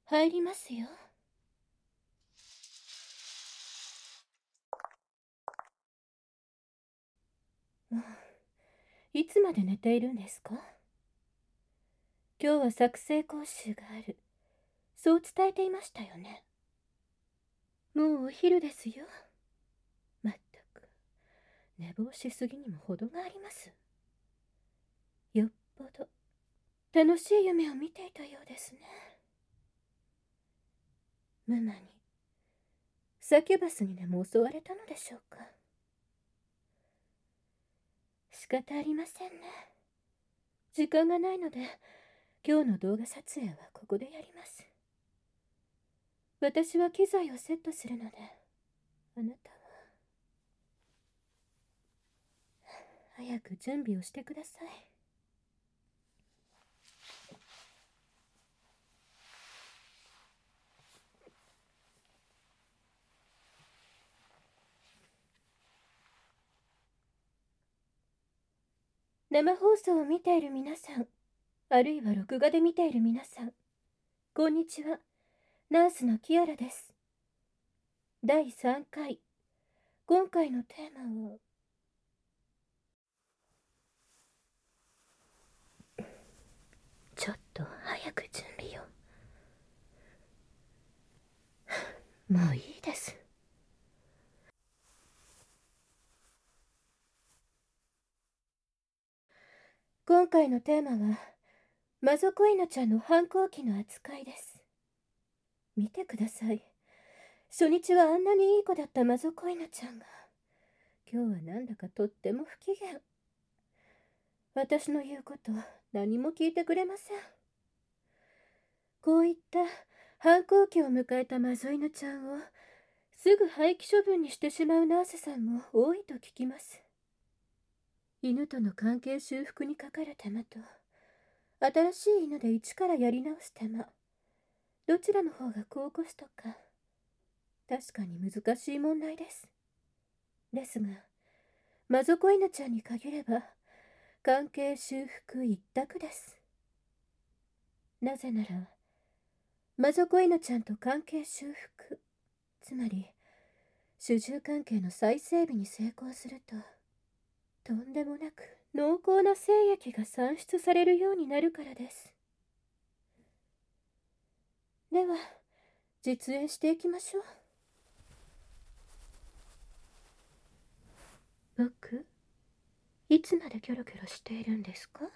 入りますよ。いつまで寝ているんですか？今日は作成講習がある。そう伝えていましたよね。もうお昼ですよ。まったく、寝坊しすぎにも程があります。よっぽど楽しい夢を見ていたようですね。ムマにサキュバスにでも襲われたのでしょうか。仕方ありませんね。時間がないので、今日の動画撮影はここでやります。私は機材をセットするので、あなたは早く準備をしてください。生放送を見ている皆さん、あるいは録画で見ている皆さん、こんにちは。ナースのキアラです。第3回、今回のテーマは、ちょっと早く準備を。もういいです。今回のテーマは、マゾコイノちゃんの反抗期の扱いです。見てください。初日はあんなにいい子だったマゾコイノちゃんが、今日はなんだかとっても不機嫌。私の言うこと何も聞いてくれません。こういった反抗期を迎えたマゾイノちゃんをすぐ廃棄処分にしてしまうナースさんも多いと聞きます。犬との関係修復にかかる手間と、新しい犬で一からやり直す手間、どちらの方が高コストか、確かに難しい問題です。ですが、マゾコイヌちゃんに限れば、関係修復一択です。なぜなら、マゾコイヌちゃんと関係修復、つまり、主従関係の再整備に成功すると、とんでもなく濃厚な精液が産出されるようになるからです。では、実演していきましょう。僕、いつまでキョロキョロしているんですか？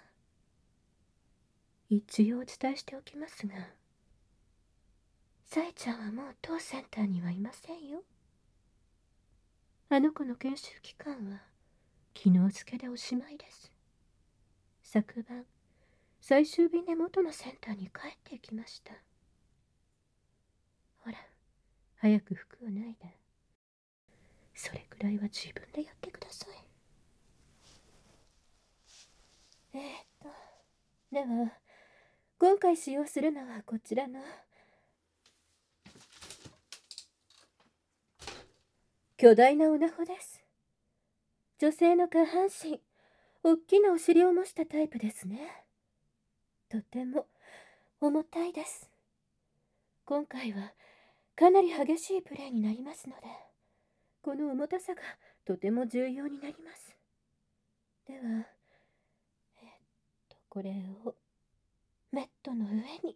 一応お伝えしておきますが、サエちゃんはもう当センターにはいませんよ。あの子の研修期間は昨日付でおしまいです。昨晩、最終便で元のセンターに帰っていきました。ほら、早く服を脱いで。それくらいは自分でやってください。では、今回使用するのはこちらの巨大なオナホです。女性の下半身、おっきなお尻を模したタイプですね。とても重たいです。今回はかなり激しいプレイになりますので、この重たさがとても重要になります。では、これをメットの上に。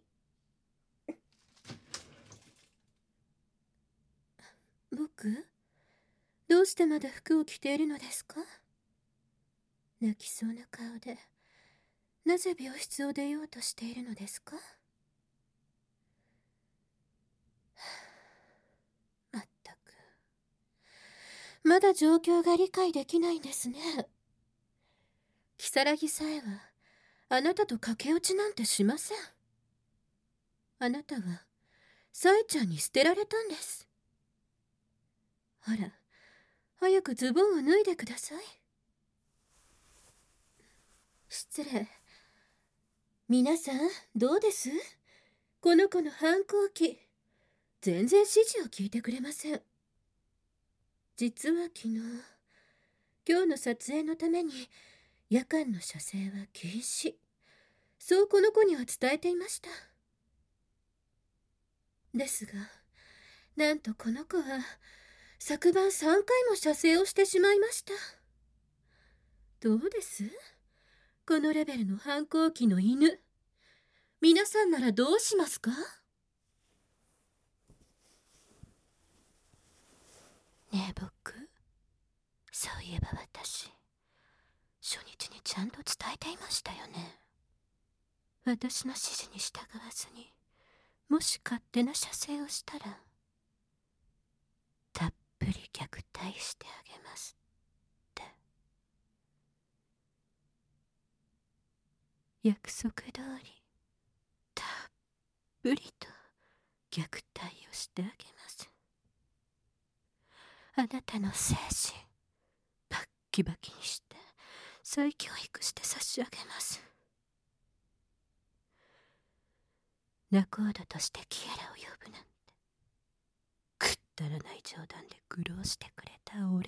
僕、どうしてまだ服を着ているのですか？泣きそうな顔で、なぜ病室を出ようとしているのですか？まったく、まだ状況が理解できないんですね。如月さえはあなたと駆け落ちなんてしません。あなたはサエちゃんに捨てられたんです。ほら、早くズボンを脱いでください。失礼。皆さん、どうです？この子の反抗期。全然指示を聞いてくれません。実は昨日、今日の撮影のために夜間の射精は禁止。そうこの子には伝えていました。 ですが、なんとこの子は昨晩3回も射精をしてしまいました。どうです？このレベルの反抗期の犬。皆さんならどうしますか？ねえ僕、そういえば私、初日にちゃんと伝えていましたよね。私の指示に従わずに、もし勝手な射精をしたら、たっぷり虐待してあげますって。約束通り、たっぷりと虐待をしてあげます。あなたの精神、バッキバキにして再教育して差し上げます。仲人としてキエラを呼ぶなんて、くったらない冗談で愚弄してくれたお礼、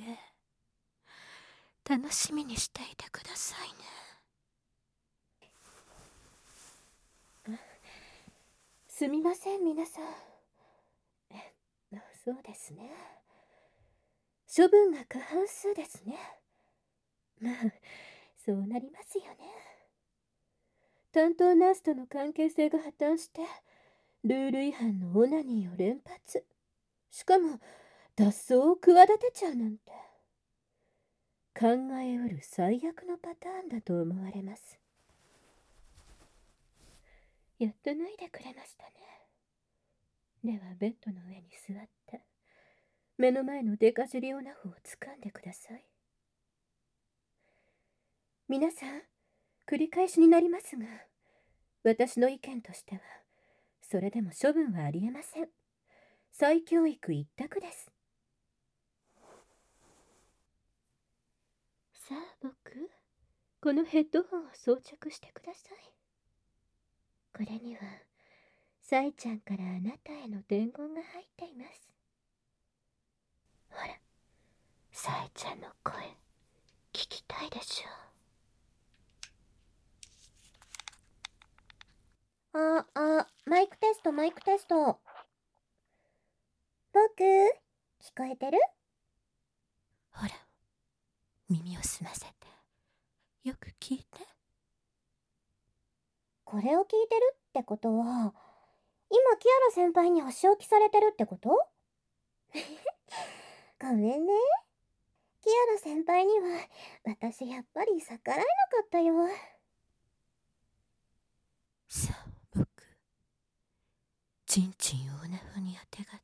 楽しみにしていてくださいね。すみません皆さん。そうですね、処分が過半数ですね。まあそうなりますよね。担当ナースとの関係性が破綻してルール違反のオナニーを連発、しかも脱走を企てちゃうなんて、考えうる最悪のパターンだと思われます。やっと脱いでくれましたね。ではベッドの上に座って目の前のデカジリオナホを掴んでください。皆さん、繰り返しになりますが、私の意見としてはそれでも処分はありえません。再教育一択です。さあ僕、このヘッドホンを装着してください。これにはサイちゃんからあなたへの伝言が入っています。ほら、サイちゃんの声聞きたいでしょ。マイクテスト、マイクテスト。僕、聞こえてる？ほら、耳を澄ませてよく聞いて。これを聞いてるってことは、今キアラ先輩にお仕置きされてるってこと？ごめんね。キアラ先輩には私やっぱり逆らえなかったよ。さあ僕、チンチンをオナホにあてがって。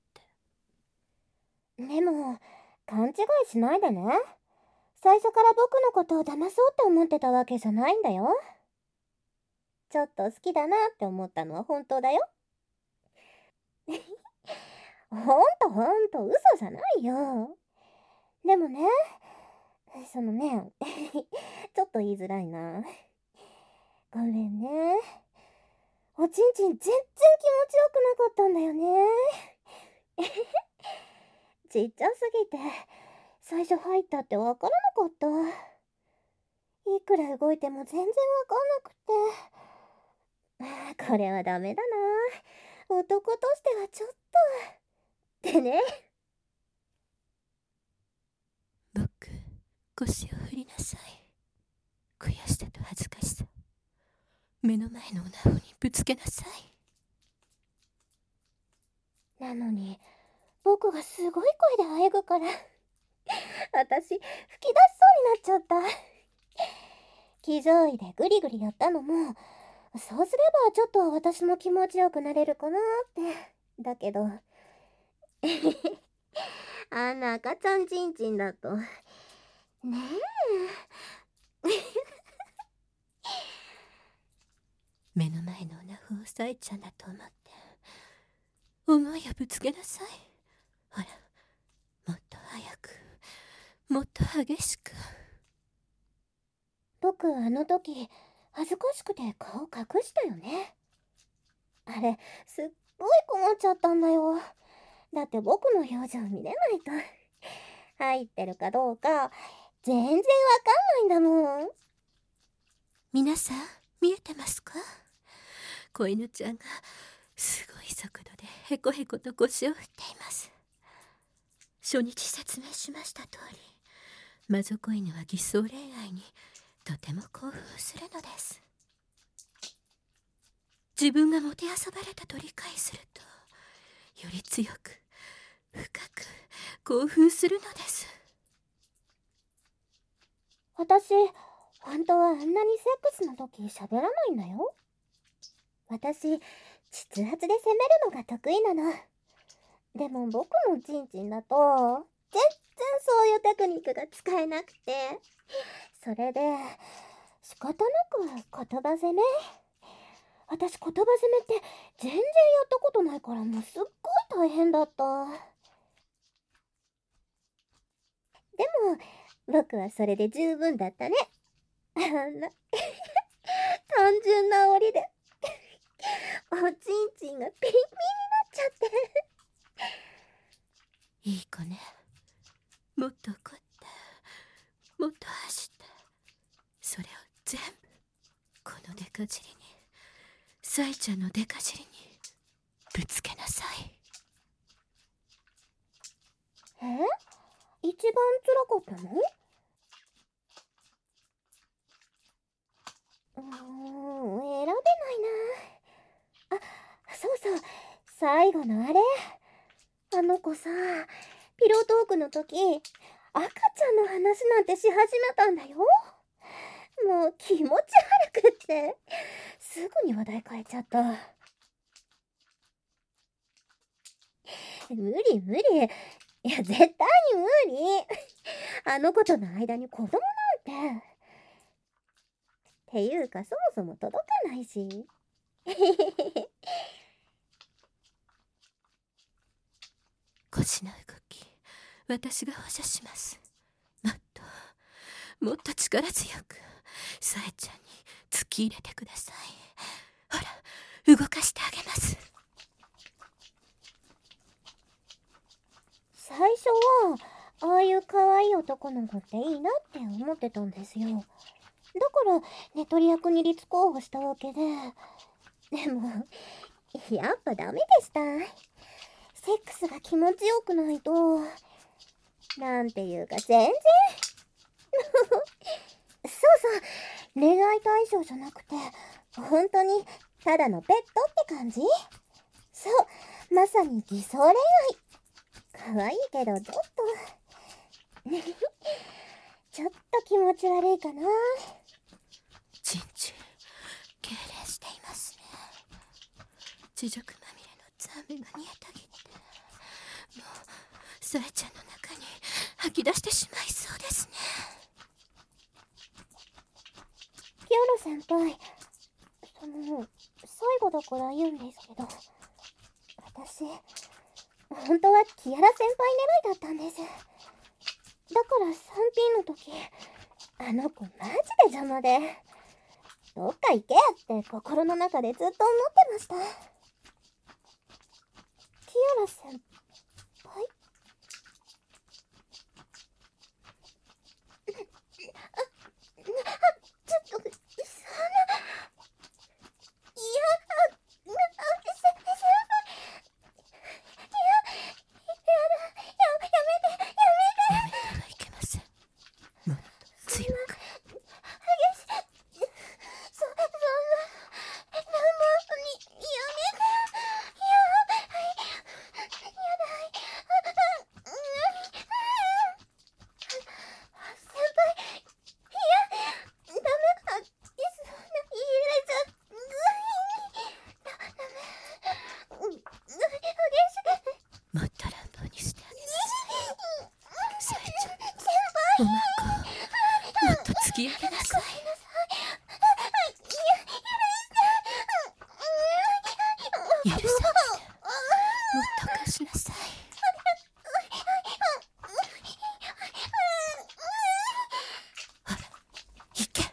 でも勘違いしないでね。最初から僕のことを騙そうって思ってたわけじゃないんだよ。ちょっと好きだなって思ったのは本当だよ。ほんと嘘じゃないよ。でもね、ちょっと言いづらいな。ごめんね。おちんちん全然気持ちよくなかったんだよね。ちっちゃすぎて最初入ったってわからなかった。いくら動いても全然わかんなくて、これはダメだな、男としてはちょっとってね。僕、腰を振りなさい。悔しさと恥ずかしさ、目の前のオナホにぶつけなさい。なのに僕がすごい声であえぐから私吹き出しそうになっちゃった。騎乗位でグリグリやったのも、そうすればちょっと私も気持ちよくなれるかなって。だけどあんな赤ちゃんちんちんだとねえ。目の前のオナホをサイちゃんだと思って思いをぶつけなさい。ほら、もっと早く、もっと激しく。僕あの時恥ずかしくて顔隠したよね。あれすっごい困っちゃったんだよ。だって僕の表情見れないと入ってるかどうか全然わかんないんだもん。皆さん見えてますか？子犬ちゃんがすごい速度でへこへこと腰を振っています。初日説明しました通り、魔族犬は偽装恋愛にとても興奮するのです。自分がもてあそばれたと理解すると、より強く深く興奮するのです。 私、本当はあんなにセックスの時喋らないんだよ。私、膣発で攻めるのが得意なの。でも僕のチンチンだと、全然そういうテクニックが使えなくて。それで、仕方なく言葉攻め。私言葉攻めって全然やったことないからもうすっごい大変だった。でも、僕はそれで十分だったね。あんな、単純な煽りで、おちんちんがピンピンになっちゃって。 いい子ね。もっと怒って、もっと走って、それを全部このデカ尻に、サイちゃんのデカ尻にぶつけなさい。 一番辛かったの？選べないな。あ、そうそう、最後のあれ。あの子さ、ピロートークの時、赤ちゃんの話なんてし始めたんだよ。もう気持ち悪くって、すぐに話題変えちゃった。無理無理。いや、絶対に無理。あの子との間に子供なんて。っていうか、そもそも届かないし。 腰の動き、私が補助します。もっと力強く、サエちゃんに突き入れてください。ほら、動かしてあげます。 最初は、ああいう可愛い男の子っていいなって思ってたんですよ。だから寝取り役に立候補したわけで。でもやっぱダメでした。セックスが気持ちよくないと、なんていうか全然そうそう、恋愛対象じゃなくて本当にただのペットって感じ。そう、まさに偽装恋愛。可愛いけどちょっとちょっと気持ち悪いかな。 ちんちん痙攣していますね。地獄まみれのザーメが煮えたぎって、もうサエちゃんの中に吐き出してしまいそうですね。 キヨロ先輩、最後だから言うんですけど、私本当はキアラ先輩狙いだったんです。だから 3P の時、あの子マジで邪魔で、どっか行けって心の中でずっと思ってました。キアラ先輩？ちょっと、 やめてはいけません。もっと強く。もっと乱暴にしてあげなさい。サエちゃん、おまんこをもっと突き上げなさい。許さないで、もっと貸しなさい。ほら、行け。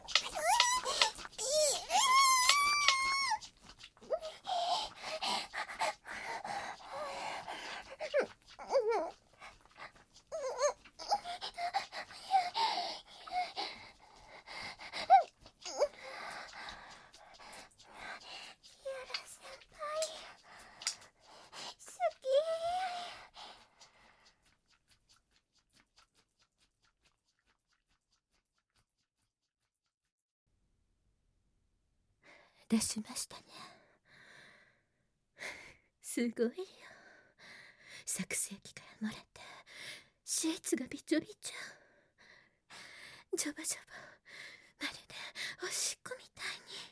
出しましたね。すごいよ。作成機から漏れてシーツがびちょびちょ。ジョバジョバ、まるでおしっこみたいに。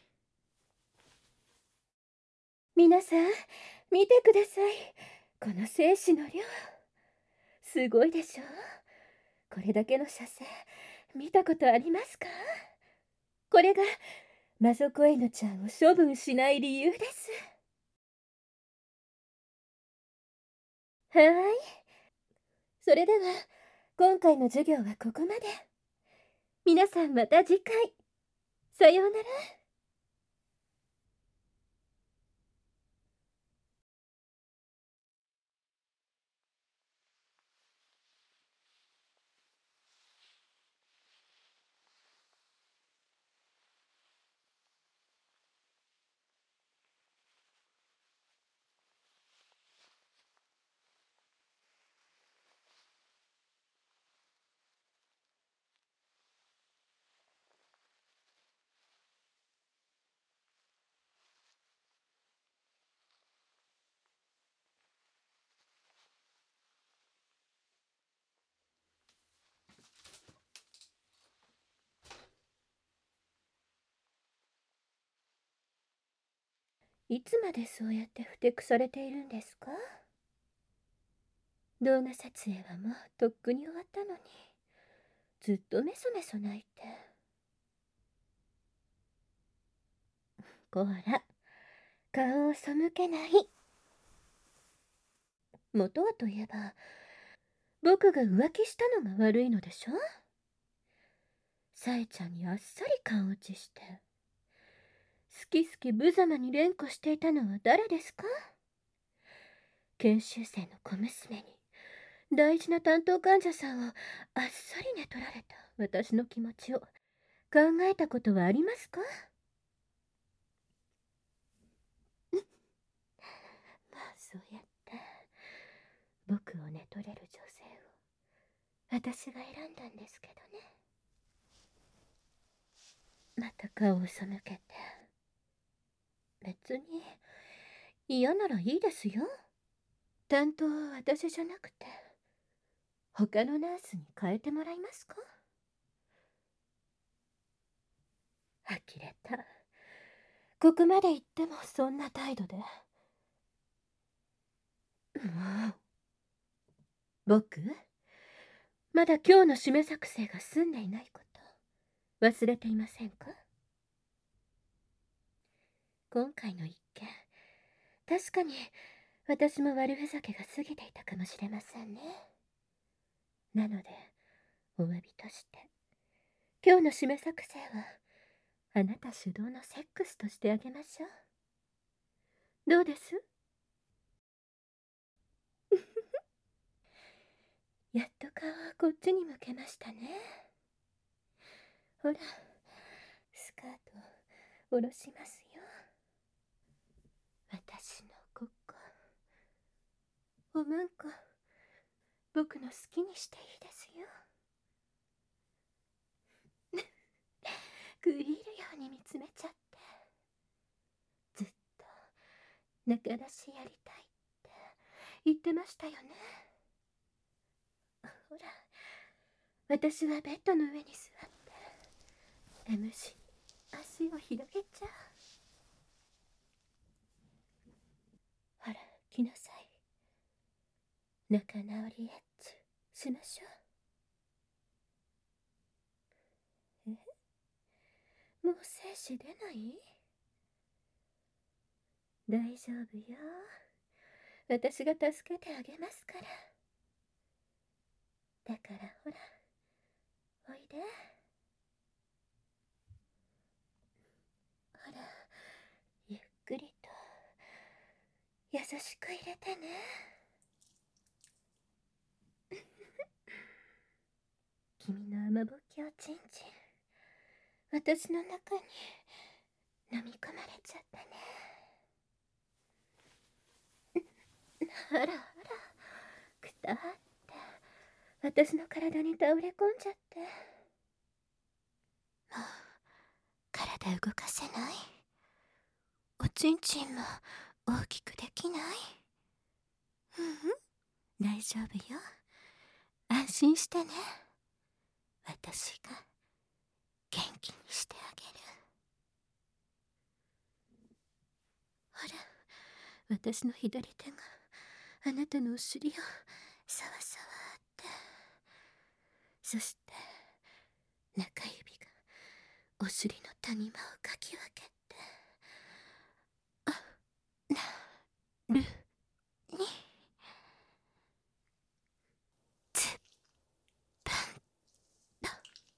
皆さん見てください、この精子の量。すごいでしょ。これだけの射精見たことありますか？これがマゾコエヌちゃんを処分しない理由です。はーい、それでは今回の授業はここまで。皆さんまた次回。さようなら。いつまでそうやってふてくされているんですか？動画撮影はもうとっくに終わったのに、ずっとメソメソ泣いて。こら、顔を背けない。元はといえば、僕が浮気したのが悪いのでしょ？さえちゃんにあっさり勘落ちして、好き好き無様に連呼していたのは誰ですか？研修生の小娘に大事な担当患者さんをあっさり寝取られた私の気持ちを考えたことはありますか？まあそうやって僕を寝取れる女性を私が選んだんですけどね。また顔を背けて。別に嫌ならいいですよ。担当は私じゃなくて他のナースに変えてもらいますか？呆れた。ここまで言ってもそんな態度で。もう僕、まだ今日の締め作成が済んでいないこと忘れていませんか？今回の一件、確かに私も悪ふざけが過ぎていたかもしれませんね。なのでお詫びとして今日の締め作成はあなた主導のセックスとしてあげましょう。どうです？やっと顔をこっちに向けましたね。ほら、スカート下ろしますよ。私のここ、おまんこ、僕の好きにしていいですよ。食い入るように見つめちゃって、ずっと仲出しやりたいって言ってましたよね。ほら、私はベッドの上に座って MC に足を広げちゃう。ほら、来なさい。仲直りエッチしましょう。もう精子出ない？大丈夫よ。私が助けてあげますから。だからほら、おいで。ほら、ゆっくりと優しく入れてね。君の雨ぼきをちんちん私の中に飲み込まれちゃったね。あらあら、くたって私の体に倒れ込んじゃって。もう体動かせない？ ちんちんも大きくできない？大丈夫よ。安心してね。私が元気にしてあげる。ほら、私の左手があなたのお尻をさわさわって、そして中指がお尻の谷間をかき分けて、なるにつっぷんと。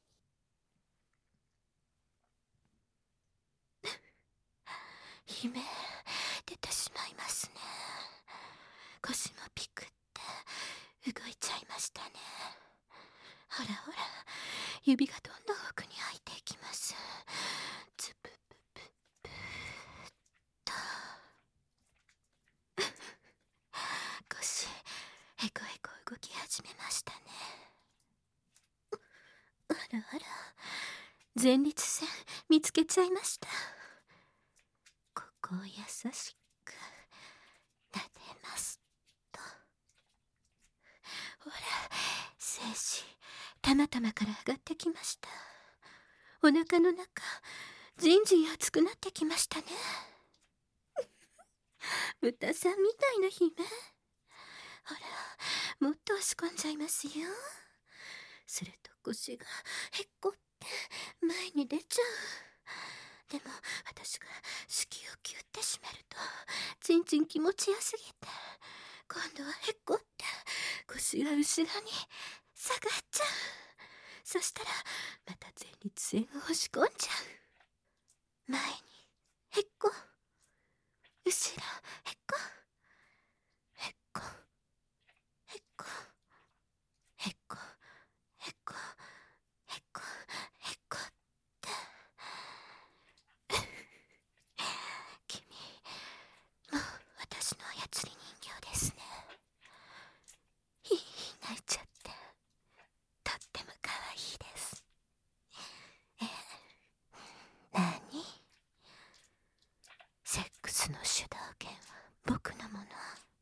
悲鳴出てしまいますね。腰もピクって動いちゃいましたね。ほらほら、指がどんどん奥に入っていきます。つぷぷぷぷーっと。腰へこへこ動き始めましたね。あらあら、前立腺見つけちゃいました。ここを優しく撫でますと。ほら、精子たまたまから上がってきました。お腹の中じんじん熱くなってきましたね。豚さんみたいな悲鳴。ほら、もっと押し込んじゃいますよ。すると腰がへっこって前に出ちゃう。でも私が子宮をキュッて締めるとちんちん気持ちよすぎて、今度はへっこって腰が後ろに下がっちゃう。そしたらまた前立腺を押し込んじゃう。前にへっこ、後ろへっこ、へっこへっこへっこへっこへっこへっこって。君もう私の操り人形ですね。泣いちゃってとっても可愛いです。なに？セックスの主導権は僕のもの。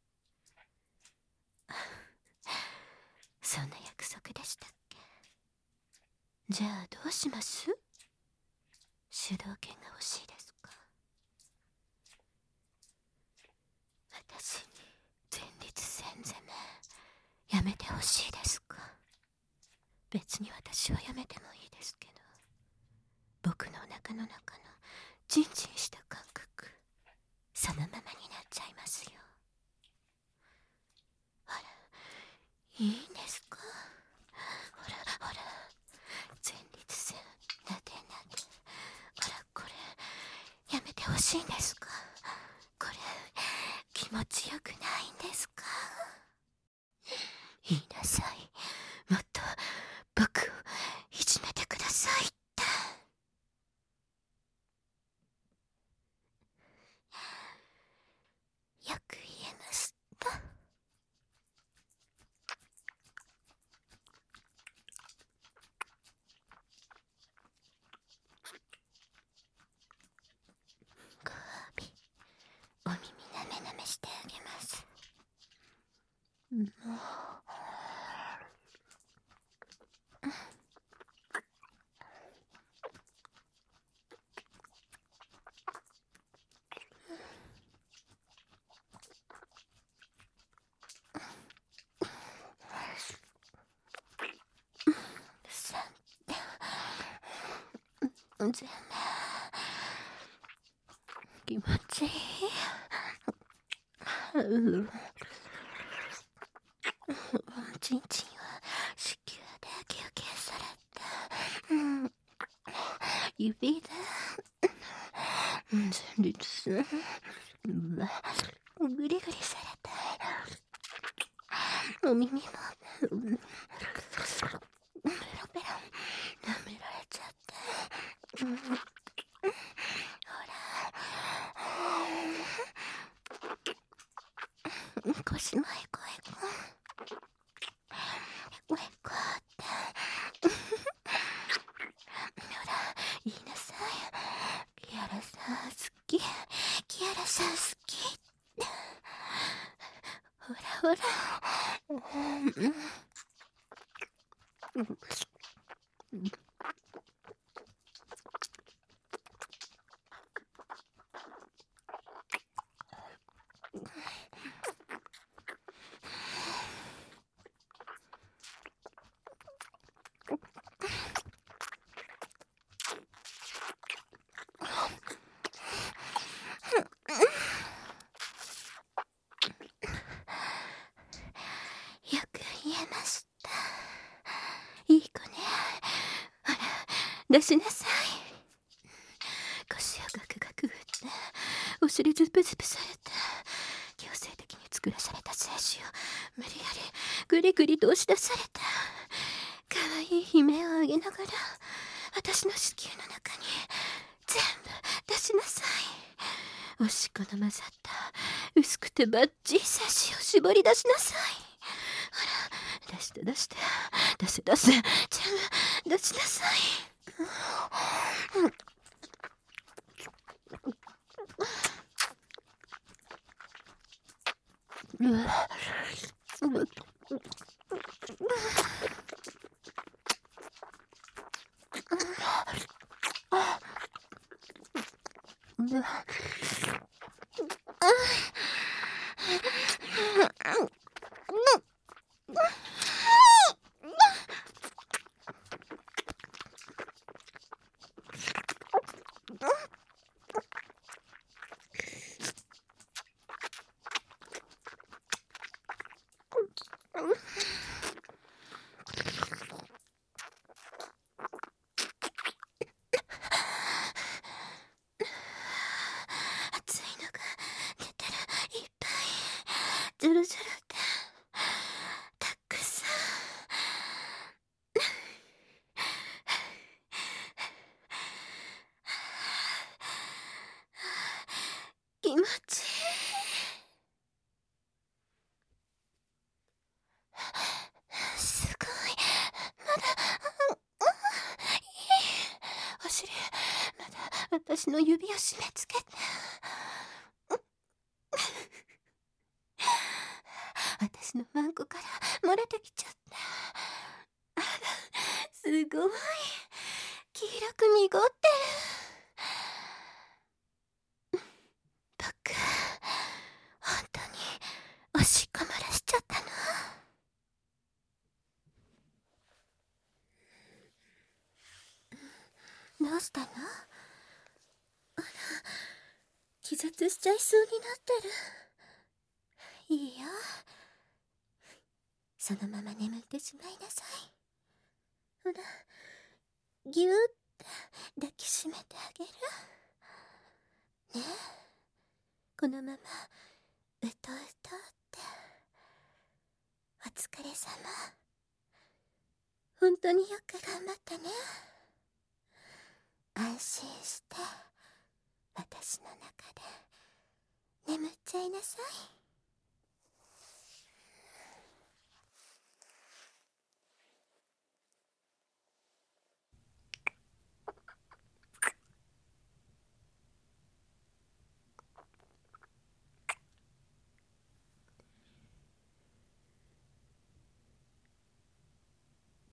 そんな約束でしたっけ？じゃあどうします？主導権が欲しいですか？私に前立腺攻めやめてほしいですか？別に私はやめてもいいですけど、僕のお腹の中のジンジンした感覚、そのままになっちゃいますよ。ほら、いいんですか？ほらほら、前立腺なでなで。ほら、これやめてほしいんですか？これ気持ちよくないんですか？言いなさい。もっと僕をいじめてくださいって。よく言えました。ご褒美、お耳なめなめしてあげます。もう全然気持ちいい。ちんちんは子宮で休憩されて、指で前立腺グリグリされて、お耳もペロペロ舐められちゃって、ほら腰もへこへこへこへこってほら言いなさい。キアラさん好き、キアラほら。よく言えました。いい子ね。ほら、出しなさい。腰をガクガク振って、お尻ズプズプされて、強制的に作らされた精子を無理やりグリグリと押し出された。可愛い悲鳴を上げながら、私の子宮の中に全部出しなさい。おしっこの混ざった薄くてバッチリ精子を絞り出しなさい。ほら、出して出して、出せ出せ、全部出しなさい。熱いのが出てる。いっぱいジュルジュルってたくさん。気持ちいい。すごい。まだ、お尻、まだ私の指を締め付けて。私のワンコから漏れてきちゃった。あら、すごい。黄色く濁ってる。僕、本当におしっこ漏らしちゃったの？どうしたの？あら、気絶しちゃいそうになってる。いいよ。そのまま眠ってしまいなさい。ほら、ぎゅーって抱きしめてあげる。ねえ、このままうとうとって。お疲れ様。本当によく頑張ったね。安心して私の中で眠っちゃいなさい。